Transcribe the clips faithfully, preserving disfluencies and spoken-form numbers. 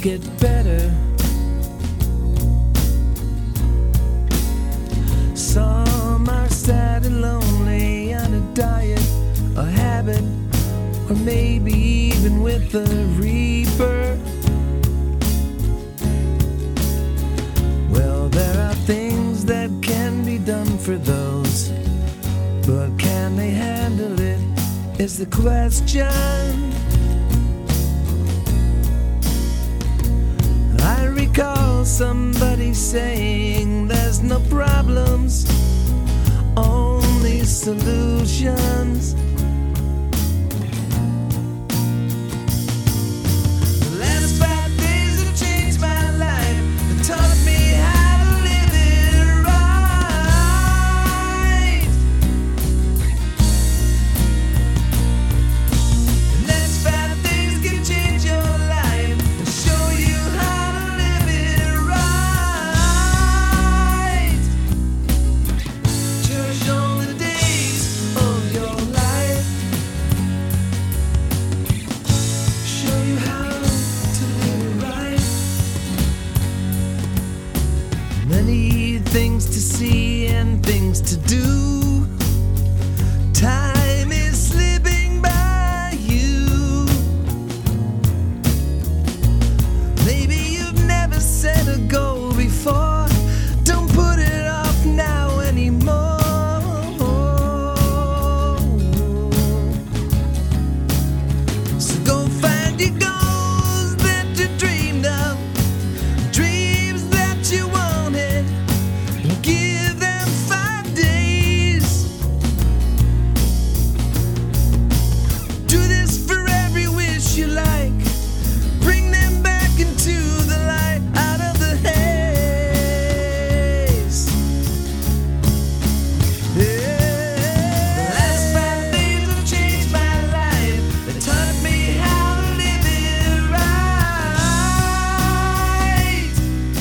get better. Some are sad and lonely on a diet, a habit, or maybe even with a reaper. Well, there are things that can be done for those, but can they handle it is the question. I recall somebody saying there's no problems, only solutions. The last five days have changed my life and taught me how to live it right. The next five days can change your life and show you how to live it right. Cherish all the days of your life. Show you how to live it right. Many things to see and things to do. Time is slipping by you. Maybe you've never set a goal before. Don't put it off now anymore. So go find your goals that you dreamed of, dreams that you wanted, and give them five days. Do this for every wish you like. Bring them back into the light, out of the haze. Yeah. The last five days have changed my life. They taught me how to live it right.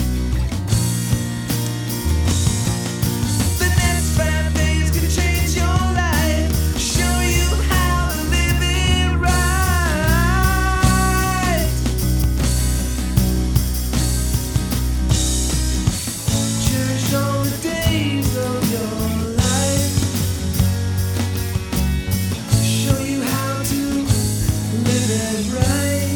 The next five days can change your life, show you how to live it right. Cherish all the days of your life. Show you how to live it right.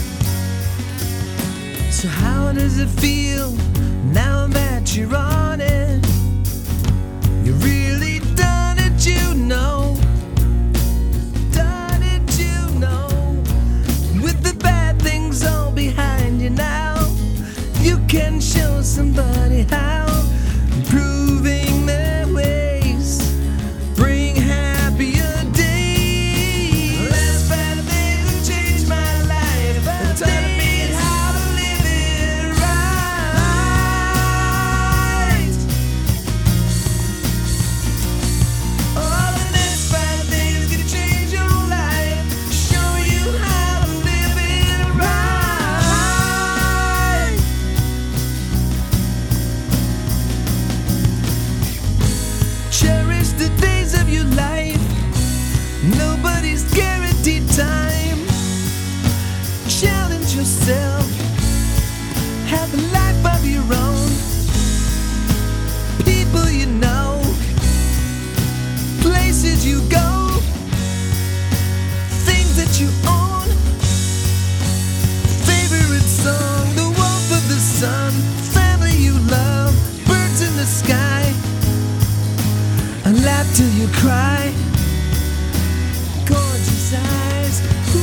So how does it feel now that you're on it? You really done it, you know. Done it, you know. With the bad things all behind you now, you can show somebody how. Improving their ways, bring happier days. The last five days have changed my life. They taught me how to live it right. Oh, the next five days can change your life, show you how to live it right. Cherish the days of your life. Nobody's guaranteed time. Challenge yourself. Have a life of your own. People you know, places you go, things that you own. Favorite song, the warmth of the sun, family you love, birds in the sky. And laugh till you cry. Gorgeous eyes.